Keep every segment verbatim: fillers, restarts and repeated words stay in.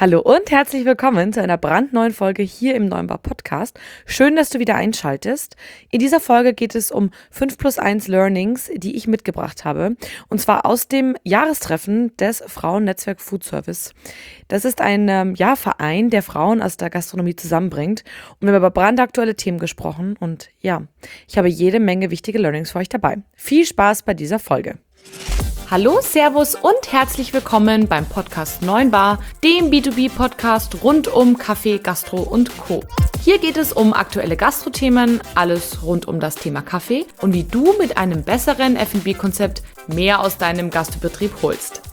Hallo und herzlich willkommen zu einer brandneuen Folge hier im Neunbar Podcast. Schön, dass du wieder einschaltest. In dieser Folge geht es um fünf plus eins Learnings, die ich mitgebracht habe. Und zwar aus dem Jahrestreffen des Frauennetzwerk Food Service. Das ist ein ähm, ja, Verein, der Frauen aus der Gastronomie zusammenbringt. Und wir haben über brandaktuelle Themen gesprochen. Und ja, ich habe jede Menge wichtige Learnings für euch dabei. Viel Spaß bei dieser Folge. Hallo, Servus und herzlich willkommen beim Podcast Neunbar, dem B zwei B-Podcast rund um Kaffee, Gastro und Co. Hier geht es um aktuelle Gastrothemen, alles rund um das Thema Kaffee und wie du mit einem besseren F und B-Konzept mehr aus deinem Gastbetrieb holst.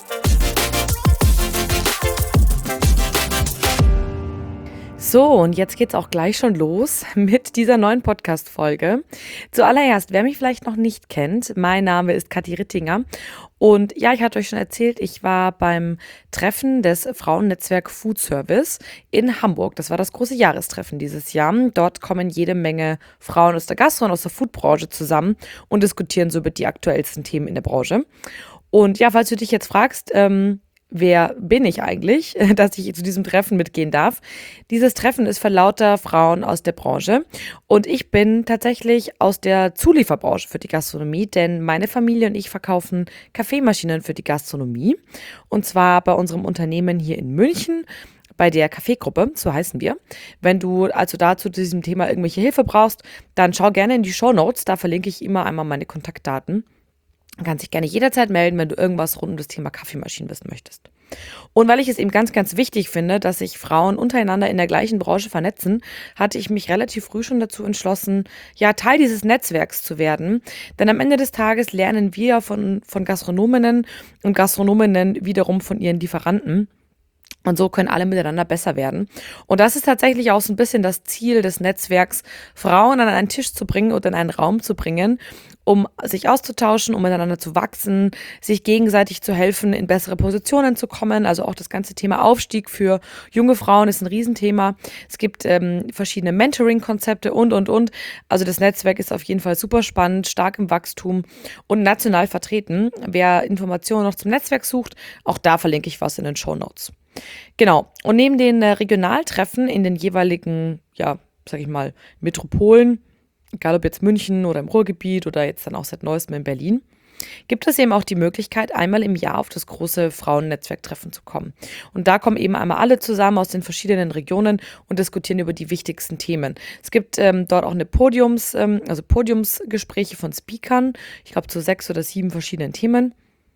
So, und jetzt geht's auch gleich schon los mit dieser neuen Podcast-Folge. Zuallererst, wer mich vielleicht noch nicht kennt, mein Name ist Kathi Rittinger und ja, ich hatte euch schon erzählt, ich war beim Treffen des Frauennetzwerk Food Service in Hamburg. Das war das große Jahrestreffen dieses Jahr. Dort kommen jede Menge Frauen aus der Gastro- und aus der Foodbranche zusammen und diskutieren so über die aktuellsten Themen in der Branche. Und ja, falls du dich jetzt fragst, ähm, wer bin ich eigentlich, dass ich zu diesem Treffen mitgehen darf? Dieses Treffen ist für lauter Frauen aus der Branche und ich bin tatsächlich aus der Zulieferbranche für die Gastronomie, denn meine Familie und ich verkaufen Kaffeemaschinen für die Gastronomie und zwar bei unserem Unternehmen hier in München. Bei der Kaffeegruppe, so heißen wir. Wenn du also dazu zu diesem Thema irgendwelche Hilfe brauchst, dann schau gerne in die Shownotes, da verlinke ich immer einmal meine Kontaktdaten. Du kannst dich gerne jederzeit melden, wenn du irgendwas rund um das Thema Kaffeemaschinen wissen möchtest. Und weil ich es eben ganz, ganz wichtig finde, dass sich Frauen untereinander in der gleichen Branche vernetzen, hatte ich mich relativ früh schon dazu entschlossen, ja, Teil dieses Netzwerks zu werden. Denn am Ende des Tages lernen wir von, von Gastronominnen und Gastronominnen wiederum von ihren Lieferanten. Und so können alle miteinander besser werden. Und das ist tatsächlich auch so ein bisschen das Ziel des Netzwerks, Frauen an einen Tisch zu bringen oder in einen Raum zu bringen, um sich auszutauschen, um miteinander zu wachsen, sich gegenseitig zu helfen, in bessere Positionen zu kommen. Also auch das ganze Thema Aufstieg für junge Frauen ist ein Riesenthema. Es gibt ähm, verschiedene Mentoring-Konzepte und, und, und. Also das Netzwerk ist auf jeden Fall super spannend, stark im Wachstum und national vertreten. Wer Informationen noch zum Netzwerk sucht, auch da verlinke ich was in den Shownotes. Genau. Und neben den äh, Regionaltreffen in den jeweiligen, ja, sag ich mal, Metropolen, egal ob jetzt München oder im Ruhrgebiet oder jetzt dann auch seit neuestem in Berlin, gibt es eben auch die Möglichkeit, einmal im Jahr auf das große Frauennetzwerktreffen zu kommen. Und da kommen eben einmal alle zusammen aus den verschiedenen Regionen und diskutieren über die wichtigsten Themen. Es gibt ähm, dort auch eine Podiums, ähm, also Podiumsgespräche von Speakern, ich glaube zu sechs oder sieben verschiedenen Themen.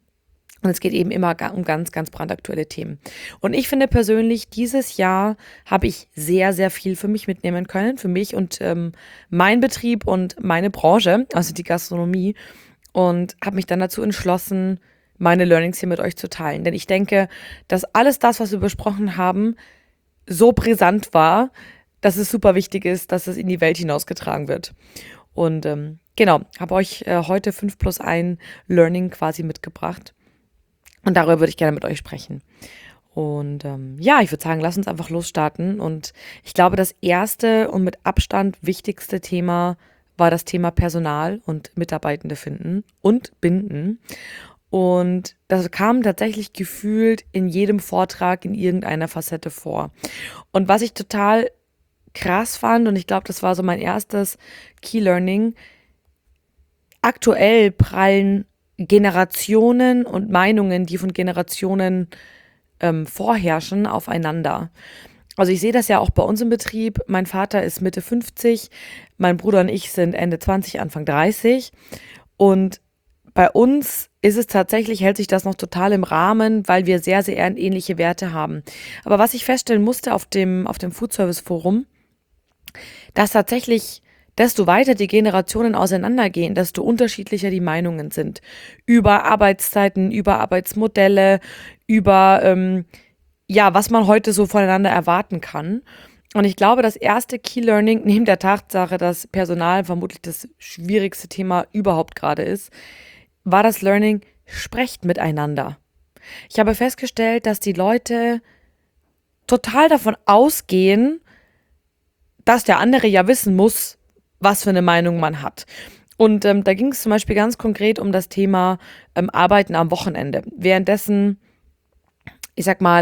Und es geht eben immer um ganz, ganz brandaktuelle Themen. Und ich finde persönlich, dieses Jahr habe ich sehr, sehr viel für mich mitnehmen können, für mich und ähm, mein Betrieb und meine Branche, also die Gastronomie. Und habe mich dann dazu entschlossen, meine Learnings hier mit euch zu teilen. Denn ich denke, dass alles das, was wir besprochen haben, so brisant war, dass es super wichtig ist, dass es in die Welt hinausgetragen wird. Und ähm, genau, habe euch äh, heute fünf plus eins Learning quasi mitgebracht. Und darüber würde ich gerne mit euch sprechen. Und ähm, ja, ich würde sagen, lass uns einfach losstarten. Und ich glaube, das erste und mit Abstand wichtigste Thema war das Thema Personal und Mitarbeitende finden und binden. Und das kam tatsächlich gefühlt in jedem Vortrag in irgendeiner Facette vor. Und was ich total krass fand, und ich glaube, das war so mein erstes Key Learning, aktuell prallen Generationen und Meinungen, die von Generationen ähm, vorherrschen, aufeinander. Also ich sehe das ja auch bei uns im Betrieb. Mein Vater ist Mitte fünfzig, mein Bruder und ich sind Ende zwanzig, Anfang dreißig. Und bei uns ist es tatsächlich, hält sich das noch total im Rahmen, weil wir sehr, sehr ähnliche Werte haben. Aber was ich feststellen musste auf dem, auf dem Food Service Forum, dass tatsächlich desto weiter die Generationen auseinandergehen, desto unterschiedlicher die Meinungen sind. Über Arbeitszeiten, über Arbeitsmodelle, über ähm, ja, was man heute so voneinander erwarten kann. Und ich glaube, das erste Key Learning, neben der Tatsache, dass Personal vermutlich das schwierigste Thema überhaupt gerade ist, war das Learning, sprecht miteinander. Ich habe festgestellt, dass die Leute total davon ausgehen, dass der andere ja wissen muss, was für eine Meinung man hat. Und ähm, da ging es zum Beispiel ganz konkret um das Thema ähm, Arbeiten am Wochenende. Währenddessen, ich sag mal,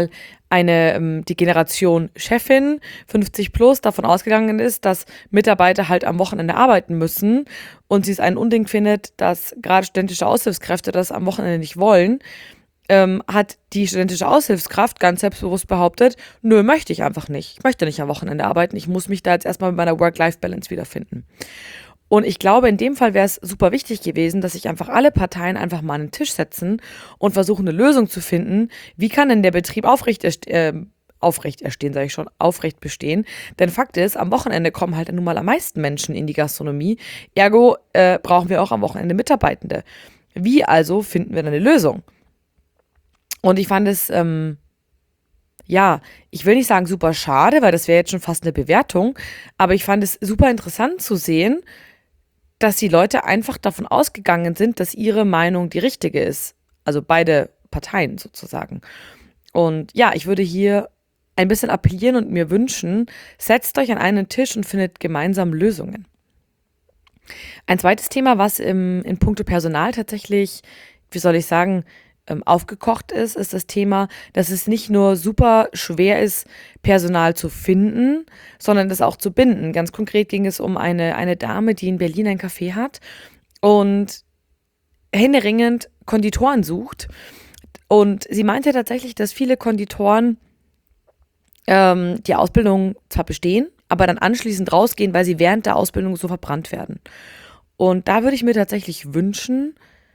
eine, ähm, die Generation Chefin, fünfzig plus, davon ausgegangen ist, dass Mitarbeiter halt am Wochenende arbeiten müssen und sie es ein Unding findet, dass gerade studentische Aushilfskräfte das am Wochenende nicht wollen, ähm, hat die studentische Aushilfskraft ganz selbstbewusst behauptet, nö, möchte ich einfach nicht. Ich möchte nicht am Wochenende arbeiten, ich muss mich da jetzt erstmal mit meiner Work-Life-Balance wiederfinden. Und ich glaube, in dem Fall wäre es super wichtig gewesen, dass sich einfach alle Parteien einfach mal an den Tisch setzen und versuchen, eine Lösung zu finden. Wie kann denn der Betrieb aufrecht, erst- äh, aufrecht erstehen, sage ich schon, aufrecht bestehen? Denn Fakt ist, am Wochenende kommen halt nun mal am meisten Menschen in die Gastronomie. Ergo äh, brauchen wir auch am Wochenende Mitarbeitende. Wie also finden wir dann eine Lösung? Und ich fand es, ähm, ja, ich will nicht sagen super schade, weil das wäre jetzt schon fast eine Bewertung, aber ich fand es super interessant zu sehen, dass die Leute einfach davon ausgegangen sind, dass ihre Meinung die richtige ist. Also beide Parteien sozusagen. Und ja, ich würde hier ein bisschen appellieren und mir wünschen, setzt euch an einen Tisch und findet gemeinsam Lösungen. Ein zweites Thema, was im, in puncto Personal tatsächlich, wie soll ich sagen, ähm, aufgekocht ist, ist das Thema, dass es nicht nur super schwer ist, Personal zu finden, sondern das auch zu binden. Ganz konkret ging es um eine, eine Dame, die in Berlin ein Café hat und händeringend Konditoren sucht. Und sie meinte tatsächlich, dass viele Konditoren ähm, die Ausbildung zwar bestehen, aber dann anschließend rausgehen, weil sie während der Ausbildung so verbrannt werden. Und da würde ich mir tatsächlich wünschen,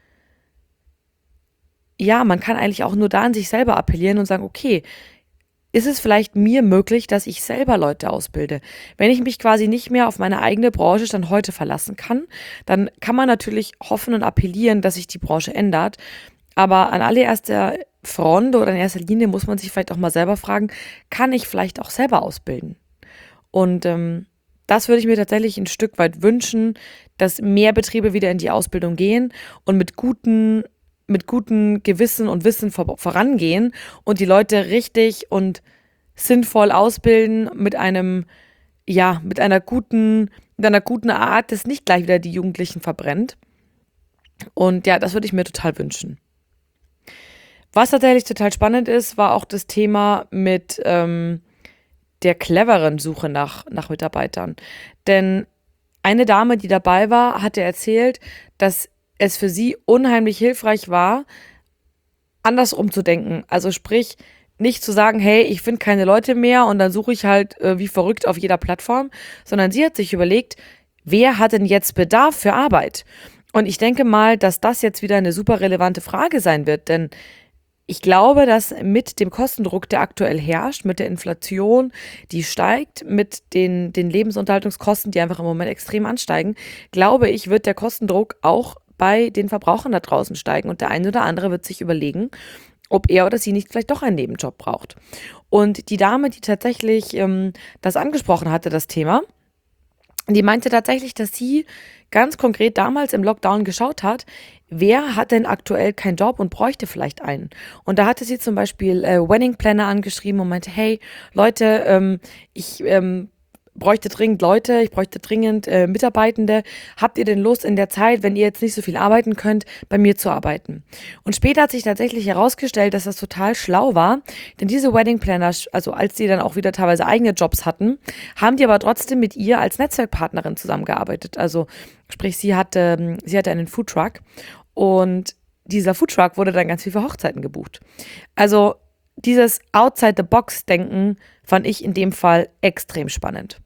ja, man kann eigentlich auch nur da an sich selber appellieren und sagen, okay, ist es vielleicht mir möglich, dass ich selber Leute ausbilde? Wenn ich mich quasi nicht mehr auf meine eigene Branche dann heute verlassen kann, dann kann man natürlich hoffen und appellieren, dass sich die Branche ändert. Aber an allererster Front oder in erster Linie muss man sich vielleicht auch mal selber fragen, kann ich vielleicht auch selber ausbilden? Und ähm, das würde ich mir tatsächlich ein Stück weit wünschen, dass mehr Betriebe wieder in die Ausbildung gehen und mit guten, mit gutem Gewissen und Wissen vor, vorangehen und die Leute richtig und sinnvoll ausbilden mit einem, ja, mit einer guten, mit einer guten Art, das nicht gleich wieder die Jugendlichen verbrennt. Und ja, das würde ich mir total wünschen. Was tatsächlich total spannend ist, war auch das Thema mit ähm, der cleveren Suche nach, nach Mitarbeitern. Denn eine Dame, die dabei war, hatte erzählt, dass es für sie unheimlich hilfreich war, andersrum zu denken. Also sprich, nicht zu sagen, hey, ich finde keine Leute mehr und dann suche ich halt äh, wie verrückt auf jeder Plattform, sondern sie hat sich überlegt, wer hat denn jetzt Bedarf für Arbeit? Und ich denke mal, dass das jetzt wieder eine super relevante Frage sein wird, denn ich glaube, dass mit dem Kostendruck, der aktuell herrscht, mit der Inflation, die steigt, mit den, den Lebensunterhaltungskosten, die einfach im Moment extrem ansteigen, glaube ich, wird der Kostendruck auch bei den Verbrauchern da draußen steigen und der eine oder andere wird sich überlegen, ob er oder sie nicht vielleicht doch einen Nebenjob braucht. Und die Dame, die tatsächlich ähm, das angesprochen hatte, das Thema, die meinte tatsächlich, dass sie ganz konkret damals im Lockdown geschaut hat, wer hat denn aktuell keinen Job und bräuchte vielleicht einen. Und da hatte sie zum Beispiel äh, Wedding Planner angeschrieben und meinte, hey Leute, ähm, ich ähm, bräuchte dringend Leute, ich bräuchte dringend äh, Mitarbeitende. Habt ihr denn Lust in der Zeit, wenn ihr jetzt nicht so viel arbeiten könnt, bei mir zu arbeiten? Und später hat sich tatsächlich herausgestellt, dass das total schlau war, denn diese Wedding Planner, also als die dann auch wieder teilweise eigene Jobs hatten, haben die aber trotzdem mit ihr als Netzwerkpartnerin zusammengearbeitet. Also sprich, sie hatte, sie hatte einen Foodtruck und dieser Foodtruck wurde dann ganz viel für Hochzeiten gebucht. Also dieses Outside-the-Box-Denken fand ich in dem Fall extrem spannend.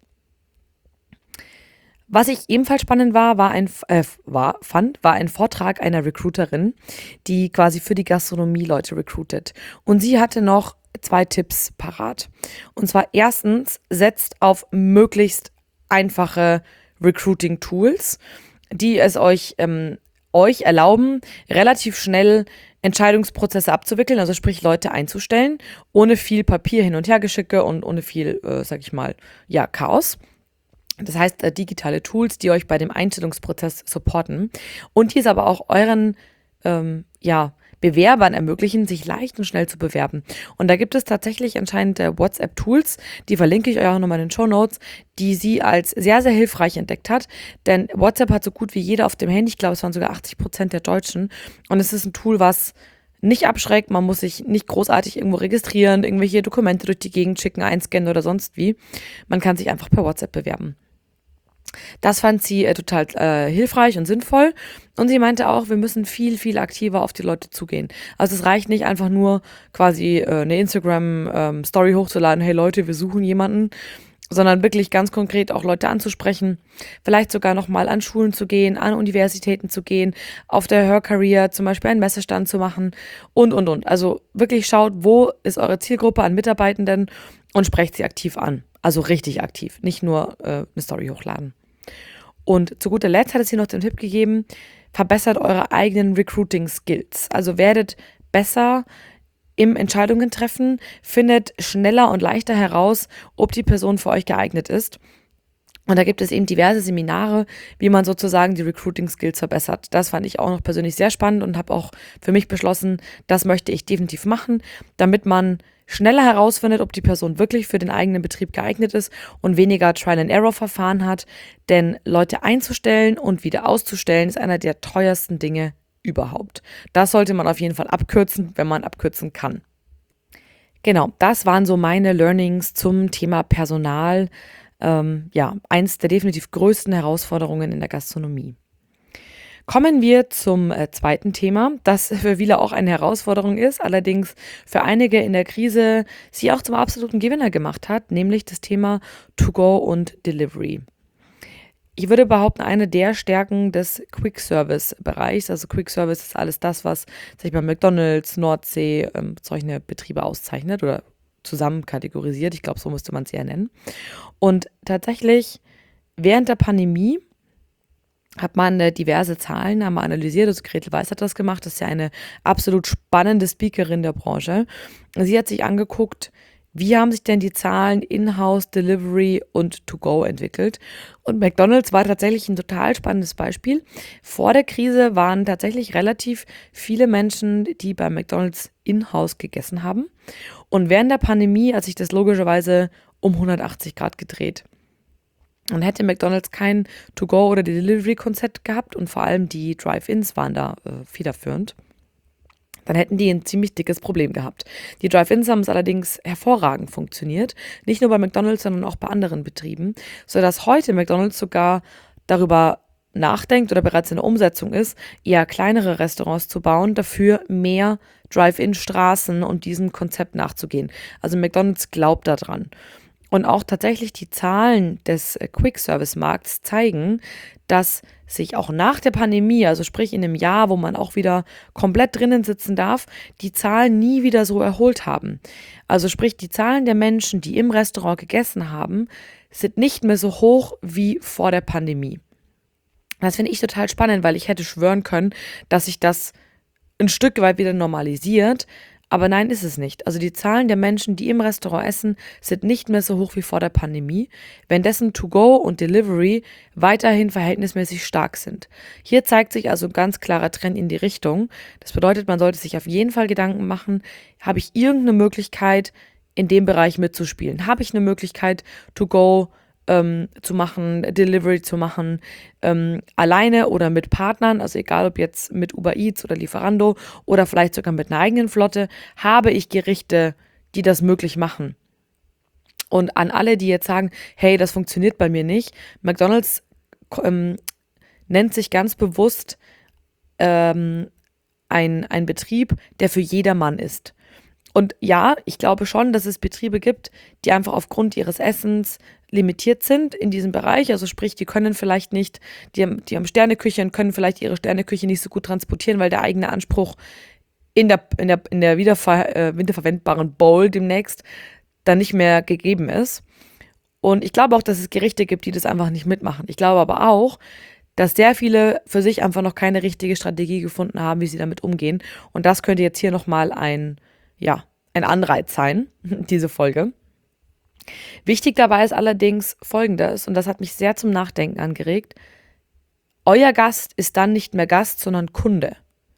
Was ich ebenfalls spannend war, war ein, äh, war, fand, war ein Vortrag einer Recruiterin, die quasi für die Gastronomie Leute recruitet. Und sie hatte noch zwei Tipps parat. Und zwar erstens, setzt auf möglichst einfache Recruiting-Tools, die es euch, ähm, euch erlauben, relativ schnell Entscheidungsprozesse abzuwickeln, also sprich Leute einzustellen, ohne viel Papier hin und her geschicke und ohne viel, äh, sag ich mal, ja, Chaos. Das heißt, äh, digitale Tools, die euch bei dem Einstellungsprozess supporten und die es aber auch euren ähm, ja, Bewerbern ermöglichen, sich leicht und schnell zu bewerben. Und da gibt es tatsächlich anscheinend äh, WhatsApp-Tools, die verlinke ich euch auch nochmal in den Shownotes, die sie als sehr, sehr hilfreich entdeckt hat. Denn WhatsApp hat so gut wie jeder auf dem Handy, ich glaube, es waren sogar achtzig Prozent der Deutschen. Und es ist ein Tool, was nicht abschreckt. Man muss sich nicht großartig irgendwo registrieren, irgendwelche Dokumente durch die Gegend schicken, einscannen oder sonst wie. Man kann sich einfach per WhatsApp bewerben. Das fand sie äh, total äh, hilfreich und sinnvoll. Und sie meinte auch, wir müssen viel, viel aktiver auf die Leute zugehen. Also es reicht nicht einfach nur quasi äh, eine Instagram-Story hochzuladen, hey Leute, wir suchen jemanden, sondern wirklich ganz konkret auch Leute anzusprechen, vielleicht sogar nochmal an Schulen zu gehen, an Universitäten zu gehen, auf der Hörcareer zum Beispiel einen Messestand zu machen und, und, und. Also wirklich schaut, wo ist eure Zielgruppe an Mitarbeitenden und sprecht sie aktiv an. Also richtig aktiv, nicht nur äh, eine Story hochladen. Und zu guter Letzt hat es hier noch den Tipp gegeben, verbessert eure eigenen Recruiting-Skills. Also werdet besser im Entscheidungen treffen, findet schneller und leichter heraus, ob die Person für euch geeignet ist. Und da gibt es eben diverse Seminare, wie man sozusagen die Recruiting-Skills verbessert. Das fand ich auch noch persönlich sehr spannend und habe auch für mich beschlossen, das möchte ich definitiv machen, damit man schneller herausfindet, ob die Person wirklich für den eigenen Betrieb geeignet ist und weniger Trial-and-Error-Verfahren hat. Denn Leute einzustellen und wieder auszustellen, ist einer der teuersten Dinge überhaupt. Das sollte man auf jeden Fall abkürzen, wenn man abkürzen kann. Genau, das waren so meine Learnings zum Thema Personal. Ähm, ja, eins der definitiv größten Herausforderungen in der Gastronomie. Kommen wir zum äh, zweiten Thema, das für viele auch eine Herausforderung ist, allerdings für einige in der Krise sie auch zum absoluten Gewinner gemacht hat, nämlich das Thema To-Go und Delivery. Ich würde behaupten, eine der Stärken des Quick-Service-Bereichs, also Quick-Service ist alles das, was sag ich mal, McDonald's, Nordsee, ähm, solche Betriebe auszeichnet oder zusammen kategorisiert. Ich glaube, so müsste man es eher nennen. Und tatsächlich während der Pandemie hat man äh, diverse Zahlen einmal analysiert. Also Gretel Weiss hat das gemacht. Das ist ja eine absolut spannende Speakerin der Branche. Sie hat sich angeguckt, wie haben sich denn die Zahlen In-House, Delivery und To-Go entwickelt? Und McDonald's war tatsächlich ein total spannendes Beispiel. Vor der Krise waren tatsächlich relativ viele Menschen, die bei McDonald's In-House gegessen haben. Und während der Pandemie hat sich das logischerweise um hundertachtzig Grad gedreht. Und hätte McDonald's kein To-Go oder Delivery-Konzept gehabt und vor allem die Drive-Ins waren da äh, federführend, dann hätten die ein ziemlich dickes Problem gehabt. Die Drive-Ins haben es allerdings hervorragend funktioniert, nicht nur bei McDonald's, sondern auch bei anderen Betrieben, sodass heute McDonald's sogar darüber nachdenkt oder bereits in der Umsetzung ist, eher kleinere Restaurants zu bauen, dafür mehr Drive-In-Straßen und diesem Konzept nachzugehen. Also McDonald's glaubt daran. Und auch tatsächlich die Zahlen des Quick-Service-Markts zeigen, dass sich auch nach der Pandemie, also sprich in einem Jahr, wo man auch wieder komplett drinnen sitzen darf, die Zahlen nie wieder so erholt haben. Also sprich, die Zahlen der Menschen, die im Restaurant gegessen haben, sind nicht mehr so hoch wie vor der Pandemie. Das finde ich total spannend, weil ich hätte schwören können, dass sich das ein Stück weit wieder normalisiert. Aber nein, ist es nicht. Also die Zahlen der Menschen, die im Restaurant essen, sind nicht mehr so hoch wie vor der Pandemie, währenddessen To-Go und Delivery weiterhin verhältnismäßig stark sind. Hier zeigt sich also ein ganz klarer Trend in die Richtung. Das bedeutet, man sollte sich auf jeden Fall Gedanken machen, habe ich irgendeine Möglichkeit, in dem Bereich mitzuspielen? Habe ich eine Möglichkeit, To-Go ähm, zu machen, Delivery zu machen, ähm, alleine oder mit Partnern, also egal ob jetzt mit Uber Eats oder Lieferando oder vielleicht sogar mit einer eigenen Flotte, habe ich Gerichte, die das möglich machen. Und an alle, die jetzt sagen, hey, das funktioniert bei mir nicht, McDonald's ähm, nennt sich ganz bewusst ähm, ein, ein Betrieb, der für jedermann ist. Und ja, ich glaube schon, dass es Betriebe gibt, die einfach aufgrund ihres Essens limitiert sind in diesem Bereich. Also sprich, die können vielleicht nicht, die haben, die haben Sterneküche und können vielleicht ihre Sterneküche nicht so gut transportieren, weil der eigene Anspruch in der, in der, in der wiederver, äh, wiederverwendbaren Bowl demnächst dann nicht mehr gegeben ist. Und ich glaube auch, dass es Gerichte gibt, die das einfach nicht mitmachen. Ich glaube aber auch, dass sehr viele für sich einfach noch keine richtige Strategie gefunden haben, wie sie damit umgehen. Und das könnte jetzt hier nochmal ein ja, ein Anreiz sein, diese Folge. Wichtig dabei ist allerdings Folgendes, und das hat mich sehr zum Nachdenken angeregt. Euer Gast ist dann nicht mehr Gast, sondern Kunde.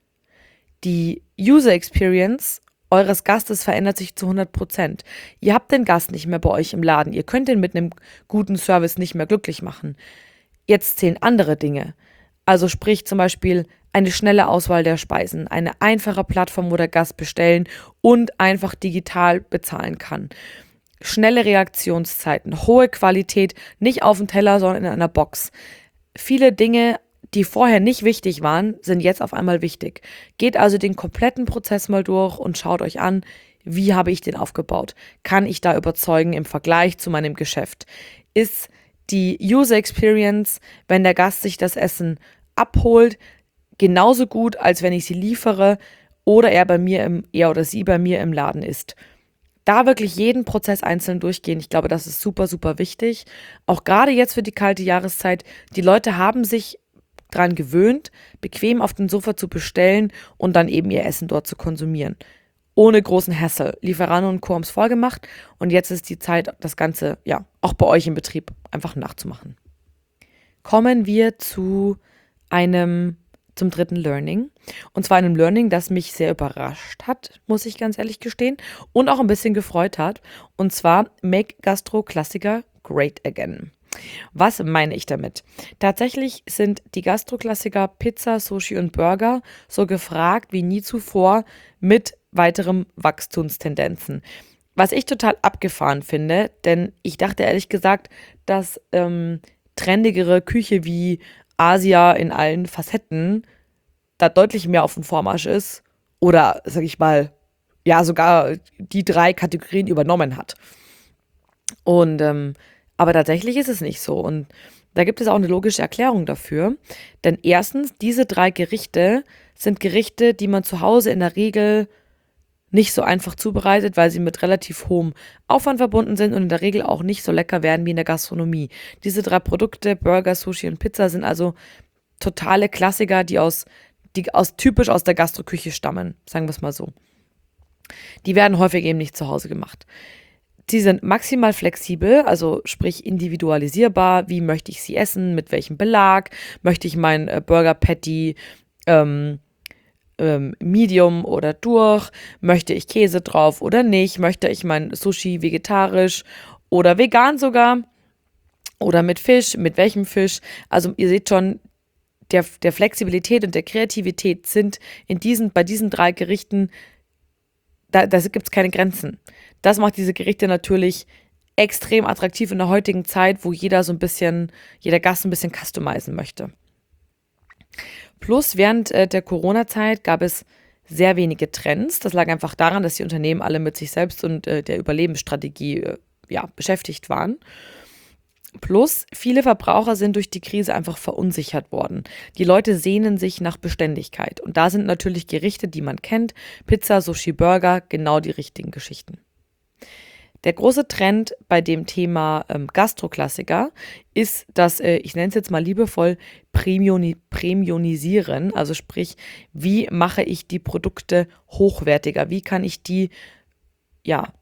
Die User Experience eures Gastes verändert sich zu hundert Prozent. Ihr habt den Gast nicht mehr bei euch im Laden. Ihr könnt ihn mit einem guten Service nicht mehr glücklich machen. Jetzt zählen andere Dinge. Also sprich zum Beispiel eine schnelle Auswahl der Speisen, eine einfache Plattform, wo der Gast bestellen und einfach digital bezahlen kann. Schnelle Reaktionszeiten, hohe Qualität, nicht auf dem Teller, sondern in einer Box. Viele Dinge, die vorher nicht wichtig waren, sind jetzt auf einmal wichtig. Geht also den kompletten Prozess mal durch und schaut euch an, wie habe ich den aufgebaut? Kann ich da überzeugen im Vergleich zu meinem Geschäft? Ist die User Experience, wenn der Gast sich das Essen abholt, genauso gut, als wenn ich sie liefere oder er bei mir im, er oder sie bei mir im Laden ist? Da wirklich jeden Prozess einzeln durchgehen, ich glaube, das ist super, super wichtig. Auch gerade jetzt für die kalte Jahreszeit, die Leute haben sich dran gewöhnt, bequem auf dem Sofa zu bestellen und dann eben ihr Essen dort zu konsumieren. Ohne großen Hassel. Lieferando und Co. haben es vorgemacht und jetzt ist die Zeit, das Ganze, ja, auch bei euch im Betrieb einfach nachzumachen. Kommen wir zu einem, zum dritten Learning. Und zwar einem Learning, das mich sehr überrascht hat, muss ich ganz ehrlich gestehen, und auch ein bisschen gefreut hat. Und zwar Make Gastro Klassiker Great Again. Was meine ich damit? Tatsächlich sind die Gastro-Klassiker Pizza, Sushi und Burger so gefragt wie nie zuvor mit weiteren Wachstumstendenzen. Was ich total abgefahren finde, denn ich dachte ehrlich gesagt, dass ähm, trendigere Küche wie Asia in allen Facetten da deutlich mehr auf dem Vormarsch ist oder, sag ich mal, ja, sogar die drei Kategorien übernommen hat. Und ähm, aber tatsächlich ist es nicht so. Und da gibt es auch eine logische Erklärung dafür. Denn erstens, diese drei Gerichte sind Gerichte, die man zu Hause in der Regel nicht so einfach zubereitet, weil sie mit relativ hohem Aufwand verbunden sind und in der Regel auch nicht so lecker werden wie in der Gastronomie. Diese drei Produkte, Burger, Sushi und Pizza, sind also totale Klassiker, die aus, die aus typisch aus der Gastroküche stammen, sagen wir es mal so. Die werden häufig eben nicht zu Hause gemacht. Sie sind maximal flexibel, also sprich individualisierbar. Wie möchte ich sie essen? Mit welchem Belag? Möchte ich mein äh, Burger Patty ähm, ähm, Medium oder durch? Möchte ich Käse drauf oder nicht? Möchte ich mein Sushi vegetarisch oder vegan sogar? Oder mit Fisch? Mit welchem Fisch? Also ihr seht schon, der, der Flexibilität und der Kreativität sind in diesen, bei diesen drei Gerichten, da, da gibt es keine Grenzen. Das macht diese Gerichte natürlich extrem attraktiv in der heutigen Zeit, wo jeder so ein bisschen, jeder Gast ein bisschen customizen möchte. Plus, während äh, der Corona-Zeit gab es sehr wenige Trends. Das lag einfach daran, dass die Unternehmen alle mit sich selbst und äh, der Überlebensstrategie äh, ja, beschäftigt waren. Plus, viele Verbraucher sind durch die Krise einfach verunsichert worden. Die Leute sehnen sich nach Beständigkeit. Und da sind natürlich Gerichte, die man kennt, Pizza, Sushi, Burger, genau die richtigen Geschichten. Der große Trend bei dem Thema ähm, Gastroklassiker ist das, äh, ich nenne es jetzt mal liebevoll, Premioni- Premiumisieren. Also sprich, wie mache ich die Produkte hochwertiger? Wie kann ich die, ja,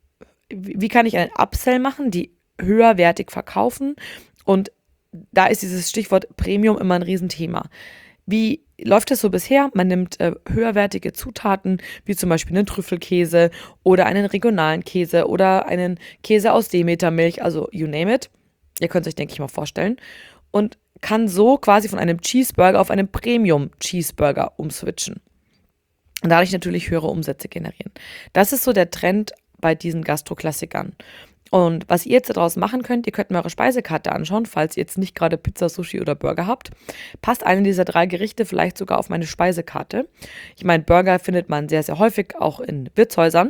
wie kann ich einen Upsell machen, die höherwertig verkaufen? Und da ist dieses Stichwort Premium immer ein Riesenthema. Wie läuft es so bisher? Man nimmt äh, höherwertige Zutaten, wie zum Beispiel einen Trüffelkäse oder einen regionalen Käse oder einen Käse aus Demetermilch, also you name it. Ihr könnt es euch, denke ich, mal vorstellen. Und kann so quasi von einem Cheeseburger auf einen Premium-Cheeseburger umswitchen. Und dadurch natürlich höhere Umsätze generieren. Das ist so der Trend bei diesen Gastroklassikern. Und was ihr jetzt daraus machen könnt, ihr könnt mir eure Speisekarte anschauen, falls ihr jetzt nicht gerade Pizza, Sushi oder Burger habt. Passt eine dieser drei Gerichte vielleicht sogar auf meine Speisekarte. Ich meine, Burger findet man sehr, sehr häufig auch in Wirtshäusern.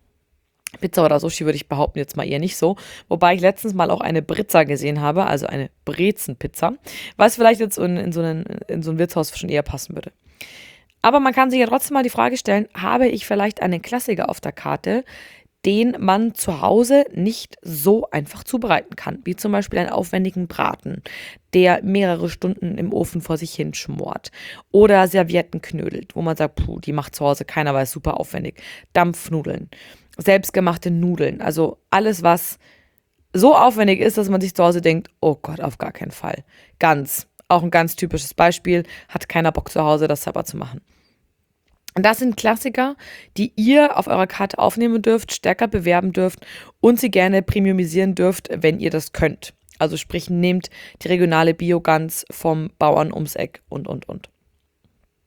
Pizza oder Sushi würde ich behaupten jetzt mal eher nicht so. Wobei ich letztens mal auch eine Brizza gesehen habe, also eine Brezenpizza, was vielleicht jetzt in, in, so einen, in so ein Wirtshaus schon eher passen würde. Aber man kann sich ja trotzdem mal die Frage stellen, habe ich vielleicht einen Klassiker auf der Karte, den man zu Hause nicht so einfach zubereiten kann, wie zum Beispiel einen aufwendigen Braten, der mehrere Stunden im Ofen vor sich hin schmort, oder Servietten knödelt, wo man sagt, puh, die macht zu Hause keiner, weil es super aufwendig. Dampfnudeln, selbstgemachte Nudeln, also alles, was so aufwendig ist, dass man sich zu Hause denkt, oh Gott, auf gar keinen Fall. Ganz, auch ein ganz typisches Beispiel, hat keiner Bock zu Hause, das selber zu machen. Und das sind Klassiker, die ihr auf eurer Karte aufnehmen dürft, stärker bewerben dürft und sie gerne premiumisieren dürft, wenn ihr das könnt. Also sprich, nehmt die regionale Biogans vom Bauern ums Eck und, und, und.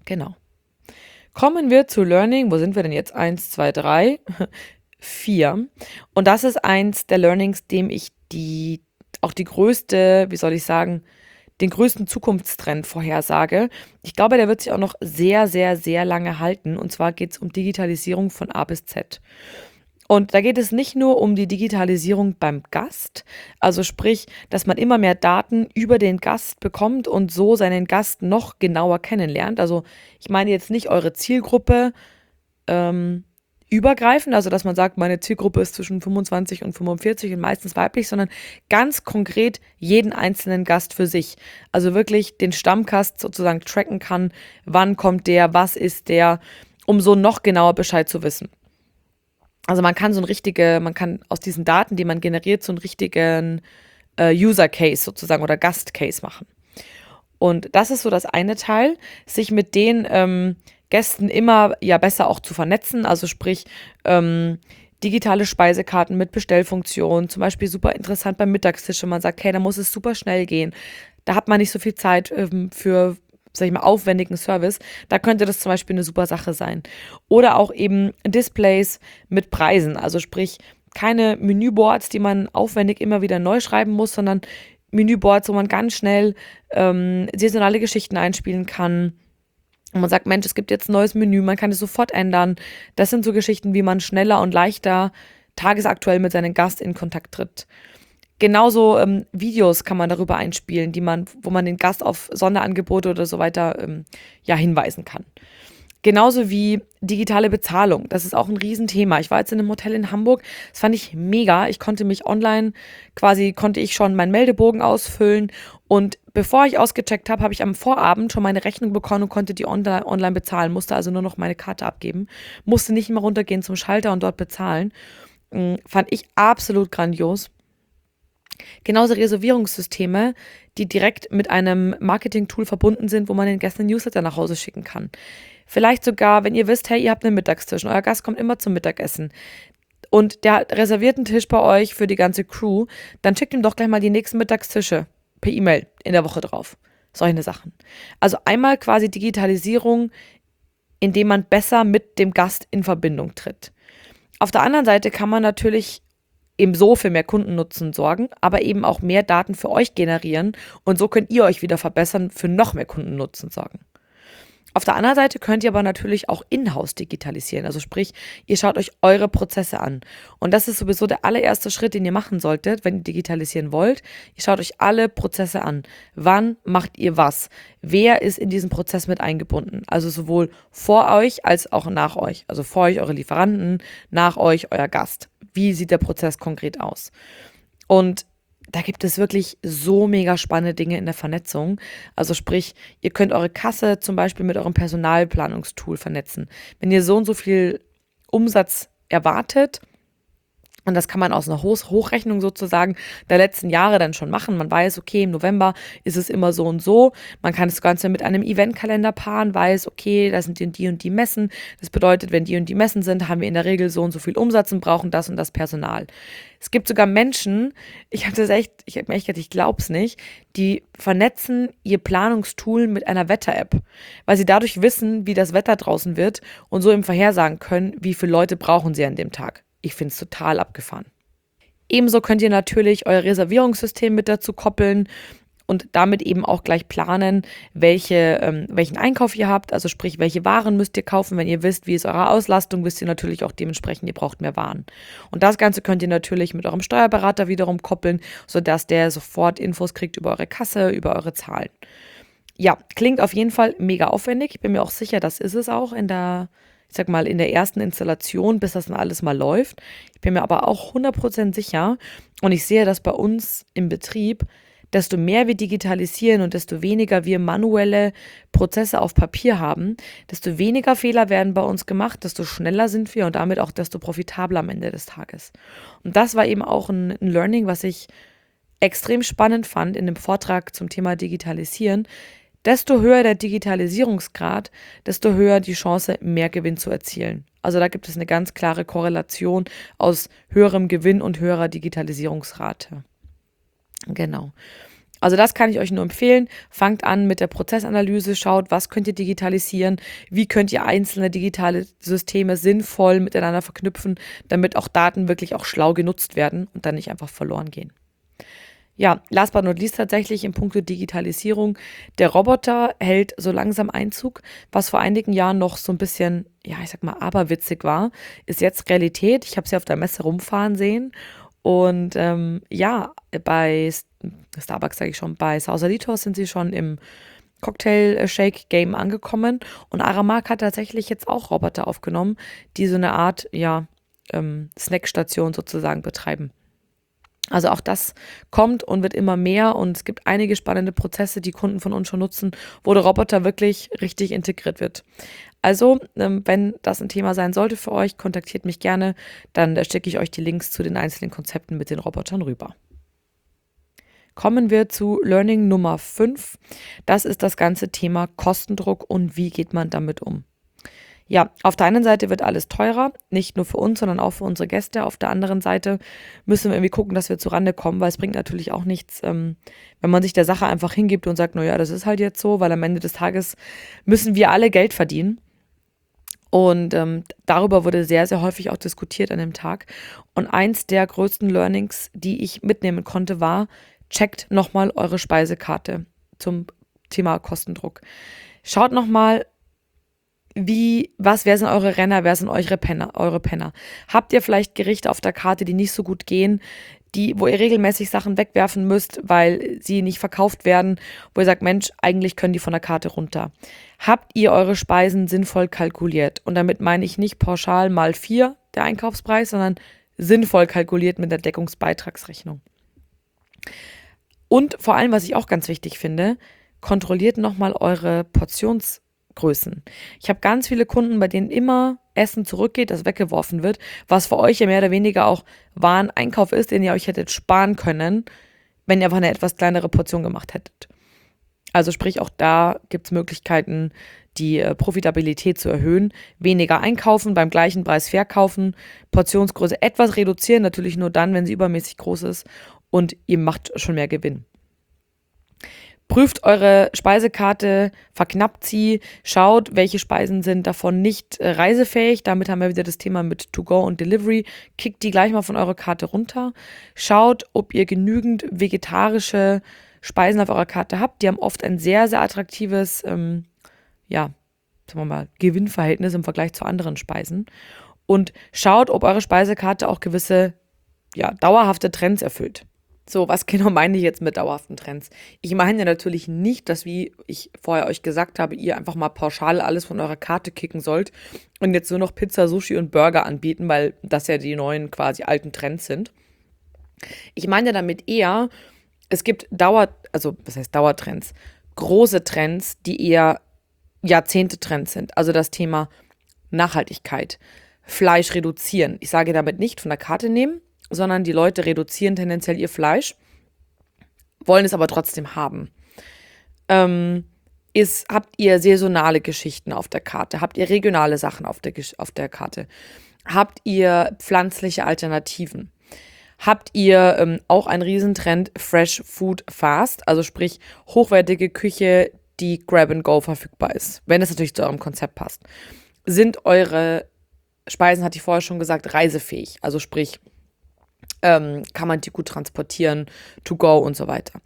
Genau. Kommen wir zu Learning. Wo sind wir denn jetzt? Eins, zwei, drei, vier. Und das ist eins der Learnings, dem ich die, auch die größte, wie soll ich sagen, den größten Zukunftstrend vorhersage. Ich glaube, der wird sich auch noch sehr, sehr, sehr lange halten. Und zwar geht es um Digitalisierung von A bis Z. Und da geht es nicht nur um die Digitalisierung beim Gast, also sprich, dass man immer mehr Daten über den Gast bekommt und so seinen Gast noch genauer kennenlernt. Also ich meine jetzt nicht eure Zielgruppe ähm, übergreifend, also dass man sagt, meine Zielgruppe ist zwischen fünfundzwanzig und fünfundvierzig und meistens weiblich, sondern ganz konkret jeden einzelnen Gast für sich. Also wirklich den Stammgast sozusagen tracken kann, wann kommt der, was ist der, um so noch genauer Bescheid zu wissen. Also man kann so ein richtige, man kann aus diesen Daten, die man generiert, so einen richtigen äh, User Case sozusagen oder Gast Case machen. Und das ist so das eine Teil, sich mit den ähm, Gästen immer ja besser auch zu vernetzen. Also sprich ähm, digitale Speisekarten mit Bestellfunktion, zum Beispiel super interessant beim Mittagstisch, wenn man sagt, hey, da muss es super schnell gehen. Da hat man nicht so viel Zeit ähm, für, sag ich mal, aufwendigen Service. Da könnte das zum Beispiel eine super Sache sein. Oder auch eben Displays mit Preisen. Also sprich, keine Menüboards, die man aufwendig immer wieder neu schreiben muss, sondern Menüboards, wo man ganz schnell ähm, saisonale Geschichten einspielen kann. Und man sagt, Mensch, es gibt jetzt ein neues Menü, man kann es sofort ändern. Das sind so Geschichten, wie man schneller und leichter tagesaktuell mit seinem Gast in Kontakt tritt. Genauso ähm, Videos kann man darüber einspielen, die man, wo man den Gast auf Sonderangebote oder so weiter ähm, ja, hinweisen kann. Genauso wie digitale Bezahlung. Das ist auch ein Riesenthema. Ich war jetzt in einem Hotel in Hamburg. Das fand ich mega. Ich konnte mich online, quasi konnte ich schon meinen Meldebogen ausfüllen. Und bevor ich ausgecheckt habe, habe ich am Vorabend schon meine Rechnung bekommen und konnte die online, online bezahlen. Musste also nur noch meine Karte abgeben. Musste nicht mehr runtergehen zum Schalter und dort bezahlen. Mhm, fand ich absolut grandios. Genauso Reservierungssysteme, die direkt mit einem Marketing-Tool verbunden sind, wo man den Gästen einen Newsletter nach Hause schicken kann. Vielleicht sogar, wenn ihr wisst, hey, ihr habt einen Mittagstisch und euer Gast kommt immer zum Mittagessen und der reserviert einen Tisch bei euch für die ganze Crew, dann schickt ihm doch gleich mal die nächsten Mittagstische per E-Mail in der Woche drauf. Solche Sachen. Also einmal quasi Digitalisierung, indem man besser mit dem Gast in Verbindung tritt. Auf der anderen Seite kann man natürlich eben so für mehr Kundennutzen sorgen, aber eben auch mehr Daten für euch generieren und so könnt ihr euch wieder verbessern, für noch mehr Kundennutzen sorgen. Auf der anderen Seite könnt ihr aber natürlich auch in-house digitalisieren, also sprich, ihr schaut euch eure Prozesse an und das ist sowieso der allererste Schritt, den ihr machen solltet, wenn ihr digitalisieren wollt. Ihr schaut euch alle Prozesse an. Wann macht ihr was? Wer ist in diesen Prozess mit eingebunden? Also sowohl vor euch als auch nach euch, also vor euch eure Lieferanten, nach euch euer Gast. Wie sieht der Prozess konkret aus? Und da gibt es wirklich so mega spannende Dinge in der Vernetzung. Also sprich, ihr könnt eure Kasse zum Beispiel mit eurem Personalplanungstool vernetzen. Wenn ihr so und so viel Umsatz erwartet, und das kann man aus einer Hoch- Hochrechnung sozusagen der letzten Jahre dann schon machen. Man weiß, okay, im November ist es immer so und so. Man kann das Ganze mit einem Eventkalender paaren, weiß, okay, da sind die und die Messen. Das bedeutet, wenn die und die Messen sind, haben wir in der Regel so und so viel Umsatz und brauchen das und das Personal. Es gibt sogar Menschen, ich habe das echt, ich habe mir echt gedacht, ich glaub's nicht, die vernetzen ihr Planungstool mit einer Wetter-App, weil sie dadurch wissen, wie das Wetter draußen wird und so eben vorhersagen können, wie viele Leute brauchen sie an dem Tag. Ich finde es total abgefahren. Ebenso könnt ihr natürlich euer Reservierungssystem mit dazu koppeln und damit eben auch gleich planen, welche, ähm, welchen Einkauf ihr habt. Also sprich, welche Waren müsst ihr kaufen. Wenn ihr wisst, wie ist eure Auslastung, wisst ihr natürlich auch dementsprechend, ihr braucht mehr Waren. Und das Ganze könnt ihr natürlich mit eurem Steuerberater wiederum koppeln, sodass der sofort Infos kriegt über eure Kasse, über eure Zahlen. Ja, klingt auf jeden Fall mega aufwendig. Ich bin mir auch sicher, das ist es auch in der ich sag mal, in der ersten Installation, bis das dann alles mal läuft. Ich bin mir aber auch hundert Prozent sicher und ich sehe das bei uns im Betrieb, desto mehr wir digitalisieren und desto weniger wir manuelle Prozesse auf Papier haben, desto weniger Fehler werden bei uns gemacht, desto schneller sind wir und damit auch desto profitabler am Ende des Tages. Und das war eben auch ein, ein Learning, was ich extrem spannend fand in dem Vortrag zum Thema Digitalisieren. Desto höher der Digitalisierungsgrad, desto höher die Chance, mehr Gewinn zu erzielen. Also da gibt es eine ganz klare Korrelation aus höherem Gewinn und höherer Digitalisierungsrate. Genau. Also das kann ich euch nur empfehlen. Fangt an mit der Prozessanalyse, schaut, was könnt ihr digitalisieren, wie könnt ihr einzelne digitale Systeme sinnvoll miteinander verknüpfen, damit auch Daten wirklich auch schlau genutzt werden und dann nicht einfach verloren gehen. Ja, last but not least tatsächlich im Punkto Digitalisierung. Der Roboter hält so langsam Einzug, was vor einigen Jahren noch so ein bisschen, ja, ich sag mal, aberwitzig war, ist jetzt Realität. Ich habe sie auf der Messe rumfahren sehen und ähm, ja, bei Starbucks sage ich schon, bei Sausalitos sind sie schon im Cocktail-Shake-Game angekommen und Aramark hat tatsächlich jetzt auch Roboter aufgenommen, die so eine Art, ja, ähm, Snackstation sozusagen betreiben. Also auch das kommt und wird immer mehr und es gibt einige spannende Prozesse, die Kunden von uns schon nutzen, wo der Roboter wirklich richtig integriert wird. Also, ähm, wenn das ein Thema sein sollte für euch, kontaktiert mich gerne, dann äh, schicke ich euch die Links zu den einzelnen Konzepten mit den Robotern rüber. Kommen wir zu Learning Nummer fünf. Das ist das ganze Thema Kostendruck und wie geht man damit um. Ja, auf der einen Seite wird alles teurer, nicht nur für uns, sondern auch für unsere Gäste. Auf der anderen Seite müssen wir irgendwie gucken, dass wir zurande kommen, weil es bringt natürlich auch nichts, ähm, wenn man sich der Sache einfach hingibt und sagt, naja, das ist halt jetzt so, weil am Ende des Tages müssen wir alle Geld verdienen. Und ähm, darüber wurde sehr, sehr häufig auch diskutiert an dem Tag. Und eins der größten Learnings, die ich mitnehmen konnte, war, checkt nochmal eure Speisekarte zum Thema Kostendruck. Schaut nochmal, wie, was, wer sind eure Renner, wer sind eure Penner, eure Penner? Habt ihr vielleicht Gerichte auf der Karte, die nicht so gut gehen, die, wo ihr regelmäßig Sachen wegwerfen müsst, weil sie nicht verkauft werden, wo ihr sagt, Mensch, eigentlich können die von der Karte runter. Habt ihr eure Speisen sinnvoll kalkuliert? Und damit meine ich nicht pauschal mal vier der Einkaufspreis, sondern sinnvoll kalkuliert mit der Deckungsbeitragsrechnung. Und vor allem, was ich auch ganz wichtig finde, kontrolliert nochmal eure Portionsgrößen. Ich habe ganz viele Kunden, bei denen immer Essen zurückgeht, das weggeworfen wird, was für euch ja mehr oder weniger auch Wareneinkauf ist, den ihr euch hättet sparen können, wenn ihr einfach eine etwas kleinere Portion gemacht hättet. Also sprich, auch da gibt es Möglichkeiten, die äh, Profitabilität zu erhöhen. Weniger einkaufen, beim gleichen Preis verkaufen, Portionsgröße etwas reduzieren, natürlich nur dann, wenn sie übermäßig groß ist und ihr macht schon mehr Gewinn. Prüft eure Speisekarte, verknappt sie, schaut, welche Speisen sind davon nicht äh, reisefähig. Damit haben wir wieder das Thema mit To-Go und Delivery. Kickt die gleich mal von eurer Karte runter. Schaut, ob ihr genügend vegetarische Speisen auf eurer Karte habt. Die haben oft ein sehr, sehr attraktives, ähm, ja, sagen wir mal, Gewinnverhältnis im Vergleich zu anderen Speisen. Und schaut, ob eure Speisekarte auch gewisse, ja, dauerhafte Trends erfüllt. So, was genau meine ich jetzt mit dauerhaften Trends? Ich meine ja natürlich nicht, dass, wie ich vorher euch gesagt habe, ihr einfach mal pauschal alles von eurer Karte kicken sollt und jetzt nur noch Pizza, Sushi und Burger anbieten, weil das ja die neuen quasi alten Trends sind. Ich meine ja damit eher, es gibt Dauer, also was heißt Dauertrends, große Trends, die eher Jahrzehnte-Trends sind. Also das Thema Nachhaltigkeit, Fleisch reduzieren. Ich sage damit nicht von der Karte nehmen, sondern die Leute reduzieren tendenziell ihr Fleisch, wollen es aber trotzdem haben. Ähm, ist, habt ihr saisonale Geschichten auf der Karte? Habt ihr regionale Sachen auf der, auf der Karte? Habt ihr pflanzliche Alternativen? Habt ihr ähm, auch einen Riesentrend Fresh Food Fast, also sprich hochwertige Küche, die Grab and Go verfügbar ist, wenn es natürlich zu eurem Konzept passt? Sind eure Speisen, hatte ich vorher schon gesagt, reisefähig, also sprich Ähm, kann man die gut transportieren, to go und so weiter.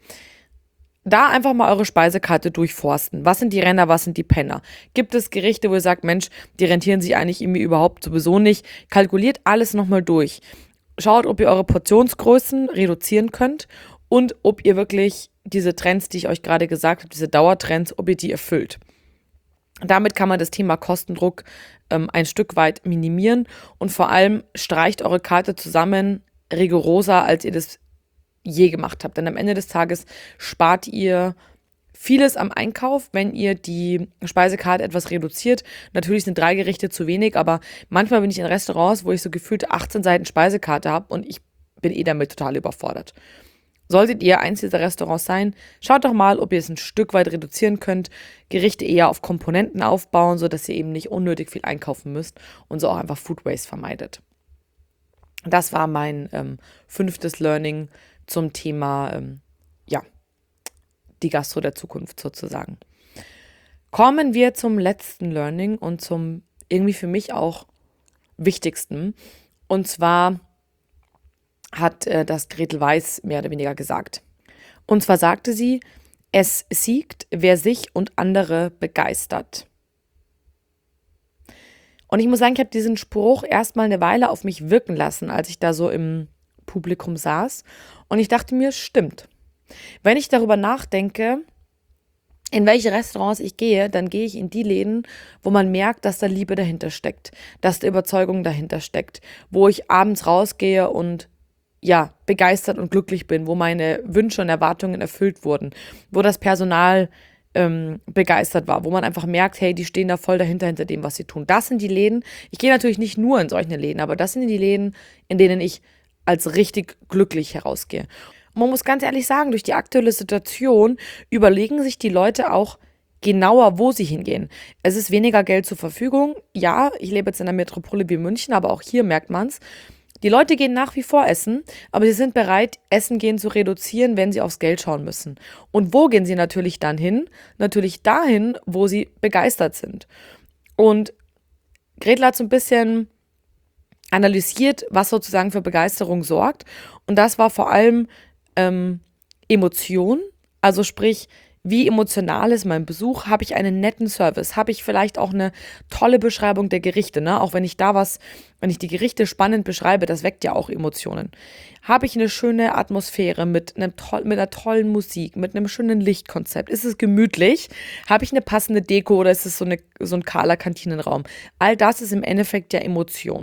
Da einfach mal eure Speisekarte durchforsten. Was sind die Renner, was sind die Penner? Gibt es Gerichte, wo ihr sagt, Mensch, die rentieren sich eigentlich irgendwie überhaupt sowieso nicht? Kalkuliert alles nochmal durch. Schaut, ob ihr eure Portionsgrößen reduzieren könnt und ob ihr wirklich diese Trends, die ich euch gerade gesagt habe, diese Dauertrends, ob ihr die erfüllt. Damit kann man das Thema Kostendruck ähm, ein Stück weit minimieren und vor allem streicht eure Karte zusammen rigoroser, als ihr das je gemacht habt. Denn am Ende des Tages spart ihr vieles am Einkauf, wenn ihr die Speisekarte etwas reduziert. Natürlich sind drei Gerichte zu wenig, aber manchmal bin ich in Restaurants, wo ich so gefühlt achtzehn Seiten Speisekarte habe und ich bin eh damit total überfordert. Solltet ihr eins dieser Restaurants sein, schaut doch mal, ob ihr es ein Stück weit reduzieren könnt, Gerichte eher auf Komponenten aufbauen, sodass ihr eben nicht unnötig viel einkaufen müsst und so auch einfach Food Waste vermeidet. Das war mein ähm, fünftes Learning zum Thema ähm, ja, die Gastro der Zukunft sozusagen. Kommen wir zum letzten Learning und zum irgendwie für mich auch wichtigsten. Und zwar hat äh, das Gretel Weiss mehr oder weniger gesagt. Und zwar sagte sie, es siegt, wer sich und andere begeistert. Und ich muss sagen, ich habe diesen Spruch erstmal eine Weile auf mich wirken lassen, als ich da so im Publikum saß. Und ich dachte mir, stimmt. Wenn ich darüber nachdenke, in welche Restaurants ich gehe, dann gehe ich in die Läden, wo man merkt, dass da Liebe dahinter steckt, dass da Überzeugung dahinter steckt, wo ich abends rausgehe und ja, begeistert und glücklich bin, wo meine Wünsche und Erwartungen erfüllt wurden, wo das Personal ähm, begeistert war, wo man einfach merkt, hey, die stehen da voll dahinter, hinter dem, was sie tun. Das sind die Läden. Ich gehe natürlich nicht nur in solche Läden, aber das sind die Läden, in denen ich als richtig glücklich herausgehe. Und man muss ganz ehrlich sagen, durch die aktuelle Situation überlegen sich die Leute auch genauer, wo sie hingehen. Es ist weniger Geld zur Verfügung. Ja, ich lebe jetzt in einer Metropole wie München, aber auch hier merkt man es. Die Leute gehen nach wie vor essen, aber sie sind bereit, Essen gehen zu reduzieren, wenn sie aufs Geld schauen müssen. Und wo gehen sie natürlich dann hin? Natürlich dahin, wo sie begeistert sind. Und Gretel hat so ein bisschen analysiert, was sozusagen für Begeisterung sorgt. Und das war vor allem ähm, Emotion, also sprich, wie emotional ist mein Besuch? Habe ich einen netten Service? Habe ich vielleicht auch eine tolle Beschreibung der Gerichte? Ne? Auch wenn ich da was, wenn ich die Gerichte spannend beschreibe, das weckt ja auch Emotionen. Habe ich eine schöne Atmosphäre mit, einem toll, mit einer tollen Musik, mit einem schönen Lichtkonzept? Ist es gemütlich? Habe ich eine passende Deko oder ist es so, eine, so ein kahler Kantinenraum? All das ist im Endeffekt ja Emotion.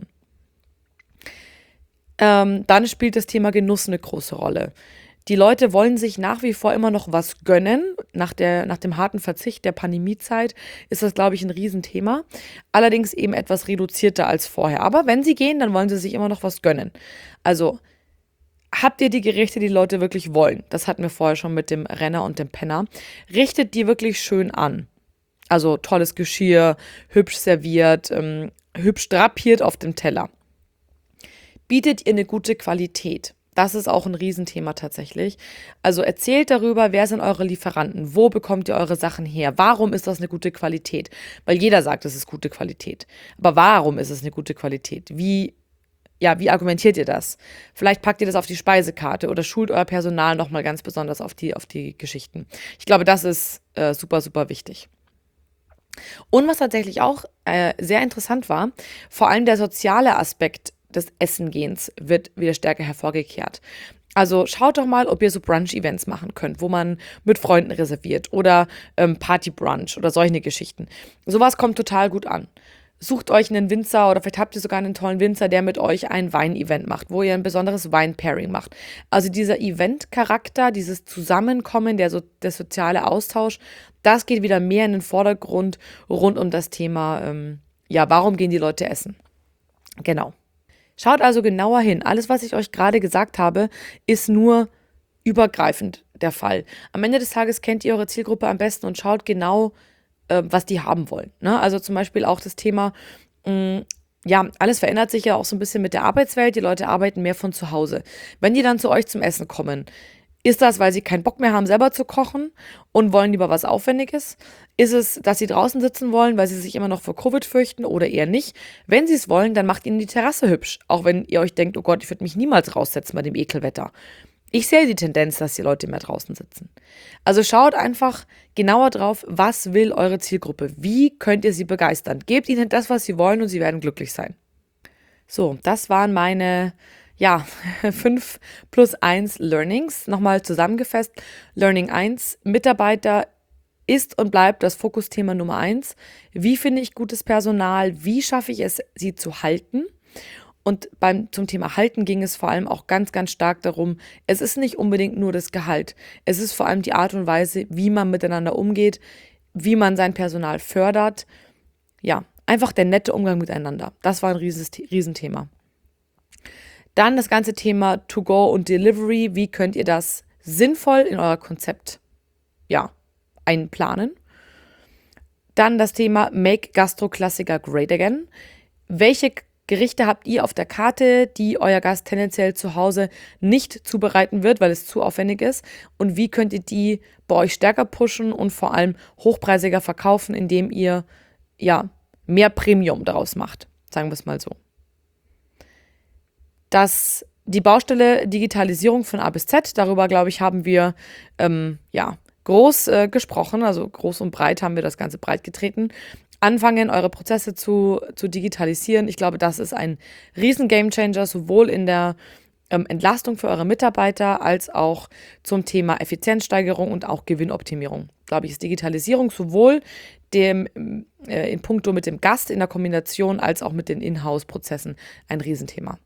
Ähm, dann spielt das Thema Genuss eine große Rolle. Die Leute wollen sich nach wie vor immer noch was gönnen. Nach, der, nach dem harten Verzicht der Pandemiezeit ist das, glaube ich, ein Riesenthema. Allerdings eben etwas reduzierter als vorher. Aber wenn sie gehen, dann wollen sie sich immer noch was gönnen. Also habt ihr die Gerichte, die, die Leute wirklich wollen? Das hatten wir vorher schon mit dem Renner und dem Penner. Richtet die wirklich schön an. Also tolles Geschirr, hübsch serviert, ähm, hübsch drapiert auf dem Teller. Bietet ihr eine gute Qualität? Das ist auch ein Riesenthema tatsächlich. Also erzählt darüber, wer sind eure Lieferanten, wo bekommt ihr eure Sachen her, warum ist das eine gute Qualität? Weil jeder sagt, es ist gute Qualität. Aber warum ist es eine gute Qualität? Wie, ja, wie argumentiert ihr das? Vielleicht packt ihr das auf die Speisekarte oder schult euer Personal nochmal ganz besonders auf die, auf die Geschichten. Ich glaube, das ist äh, super, super wichtig. Und was tatsächlich auch äh, sehr interessant war, vor allem der soziale Aspekt des Essengehens wird wieder stärker hervorgekehrt. Also schaut doch mal, ob ihr so Brunch-Events machen könnt, wo man mit Freunden reserviert oder ähm, Party-Brunch oder solche Geschichten. Sowas kommt total gut an. Sucht euch einen Winzer oder vielleicht habt ihr sogar einen tollen Winzer, der mit euch ein Wein-Event macht, wo ihr ein besonderes Wein-Pairing macht. Also dieser Event-Charakter, dieses Zusammenkommen, der, so, der soziale Austausch, das geht wieder mehr in den Vordergrund rund um das Thema, ähm, ja, warum gehen die Leute essen? Genau. Schaut also genauer hin. Alles, was ich euch gerade gesagt habe, ist nur übergreifend der Fall. Am Ende des Tages kennt ihr eure Zielgruppe am besten und schaut genau, äh, was die haben wollen. Ne? Also zum Beispiel auch das Thema, mh, ja, alles verändert sich ja auch so ein bisschen mit der Arbeitswelt. Die Leute arbeiten mehr von zu Hause. Wenn die dann zu euch zum Essen kommen, ist das, weil sie keinen Bock mehr haben, selber zu kochen und wollen lieber was Aufwendiges? Ist es, dass sie draußen sitzen wollen, weil sie sich immer noch vor Covid fürchten oder eher nicht? Wenn sie es wollen, dann macht ihnen die Terrasse hübsch. Auch wenn ihr euch denkt, oh Gott, ich würde mich niemals raussetzen bei dem Ekelwetter. Ich sehe die Tendenz, dass die Leute mehr draußen sitzen. Also schaut einfach genauer drauf, was will eure Zielgruppe? Wie könnt ihr sie begeistern? Gebt ihnen das, was sie wollen und sie werden glücklich sein. So, das waren meine... Ja, fünf plus eins Learnings. Nochmal zusammengefasst. Learning eins, Mitarbeiter ist und bleibt das Fokusthema Nummer eins. Wie finde ich gutes Personal? Wie schaffe ich es, sie zu halten? Und beim, zum Thema Halten ging es vor allem auch ganz, ganz stark darum, es ist nicht unbedingt nur das Gehalt. Es ist vor allem die Art und Weise, wie man miteinander umgeht, wie man sein Personal fördert. Ja, einfach der nette Umgang miteinander. Das war ein Riesenthema. Dann das ganze Thema To-Go und Delivery. Wie könnt ihr das sinnvoll in euer Konzept, ja, einplanen? Dann das Thema Make Gastro Klassiker Great Again. Welche Gerichte habt ihr auf der Karte, die euer Gast tendenziell zu Hause nicht zubereiten wird, weil es zu aufwendig ist? Und wie könnt ihr die bei euch stärker pushen und vor allem hochpreisiger verkaufen, indem ihr ja mehr Premium daraus macht? Sagen wir es mal so. Das, die Baustelle Digitalisierung von A bis Z, darüber, glaube ich, haben wir ähm, ja, groß äh, gesprochen, also groß und breit haben wir das Ganze breit getreten. Anfangen, eure Prozesse zu, zu digitalisieren. Ich glaube, das ist ein riesen Gamechanger, sowohl in der ähm, Entlastung für eure Mitarbeiter als auch zum Thema Effizienzsteigerung und auch Gewinnoptimierung. Glaube ich, ist Digitalisierung sowohl dem, äh, in puncto mit dem Gast in der Kombination als auch mit den Inhouse-Prozessen ein Riesenthema.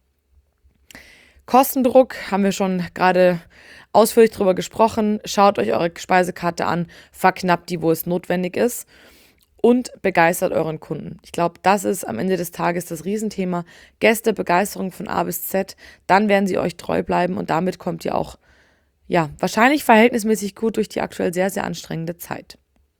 Kostendruck haben wir schon gerade ausführlich drüber gesprochen. Schaut euch eure Speisekarte an, verknappt die, wo es notwendig ist. Und begeistert euren Kunden. Ich glaube, das ist am Ende des Tages das Riesenthema. Gäste, Begeisterung von A bis Z, dann werden sie euch treu bleiben und damit kommt ihr auch, ja, wahrscheinlich verhältnismäßig gut durch die aktuell sehr, sehr anstrengende Zeit.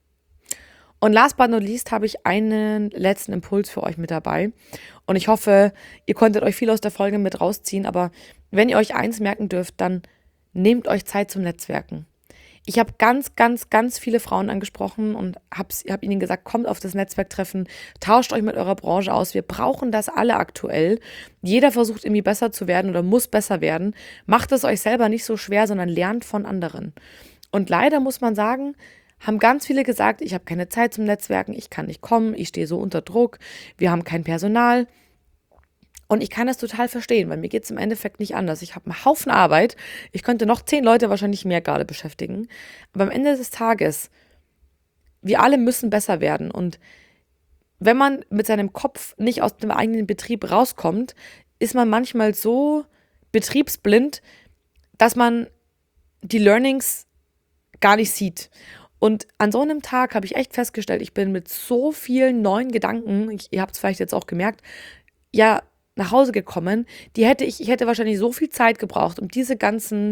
Und last but not least habe ich einen letzten Impuls für euch mit dabei. Und ich hoffe, ihr konntet euch viel aus der Folge mit rausziehen, aber wenn ihr euch eins merken dürft, dann nehmt euch Zeit zum Netzwerken. Ich habe ganz, ganz, ganz viele Frauen angesprochen und habe hab ihnen gesagt, kommt auf das Netzwerktreffen, tauscht euch mit eurer Branche aus. Wir brauchen das alle aktuell. Jeder versucht irgendwie besser zu werden oder muss besser werden. Macht es euch selber nicht so schwer, sondern lernt von anderen. Und leider muss man sagen, haben ganz viele gesagt, ich habe keine Zeit zum Netzwerken, ich kann nicht kommen, ich stehe so unter Druck, wir haben kein Personal. Und ich kann das total verstehen, weil mir geht es im Endeffekt nicht anders. Ich habe einen Haufen Arbeit. Ich könnte noch zehn Leute wahrscheinlich mehr gerade beschäftigen. Aber am Ende des Tages, wir alle müssen besser werden. Und wenn man mit seinem Kopf nicht aus dem eigenen Betrieb rauskommt, ist man manchmal so betriebsblind, dass man die Learnings gar nicht sieht. Und an so einem Tag habe ich echt festgestellt, ich bin mit so vielen neuen Gedanken, ich, ihr habt es vielleicht jetzt auch gemerkt, ja, nach Hause gekommen, die hätte ich, ich hätte wahrscheinlich so viel Zeit gebraucht, um diese ganzen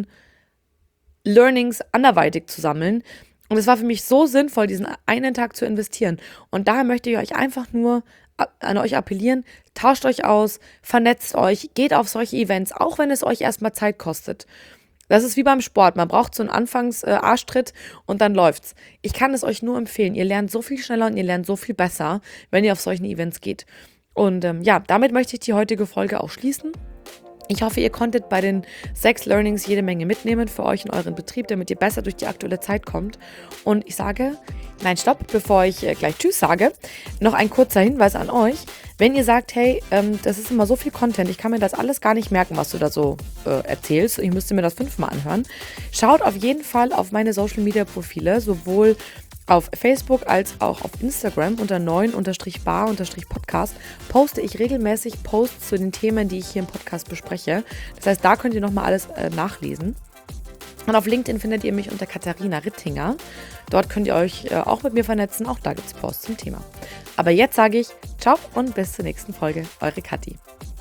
Learnings anderweitig zu sammeln. Und es war für mich so sinnvoll, diesen einen Tag zu investieren. Und daher möchte ich euch einfach nur an euch appellieren, tauscht euch aus, vernetzt euch, geht auf solche Events, auch wenn es euch erstmal Zeit kostet. Das ist wie beim Sport, man braucht so einen Anfangs-Arschtritt und dann läuft's. Ich kann es euch nur empfehlen, ihr lernt so viel schneller und ihr lernt so viel besser, wenn ihr auf solchen Events geht. Und ähm, ja, damit möchte ich die heutige Folge auch schließen. Ich hoffe, ihr konntet bei den sechs Learnings jede Menge mitnehmen für euch in euren Betrieb, damit ihr besser durch die aktuelle Zeit kommt. Und ich sage, nein, stopp, bevor ich äh, gleich Tschüss sage, noch ein kurzer Hinweis an euch. Wenn ihr sagt, hey, ähm, das ist immer so viel Content, ich kann mir das alles gar nicht merken, was du da so äh, erzählst, ich müsste mir das fünfmal anhören, schaut auf jeden Fall auf meine Social-Media-Profile, sowohl auf Facebook als auch auf Instagram unter neun bar Podcast poste ich regelmäßig Posts zu den Themen, die ich hier im Podcast bespreche. Das heißt, da könnt ihr nochmal alles äh, nachlesen. Und auf LinkedIn findet ihr mich unter Katharina Rittinger. Dort könnt ihr euch äh, auch mit mir vernetzen. Auch da gibt es Posts zum Thema. Aber jetzt sage ich ciao und bis zur nächsten Folge. Eure Kathi.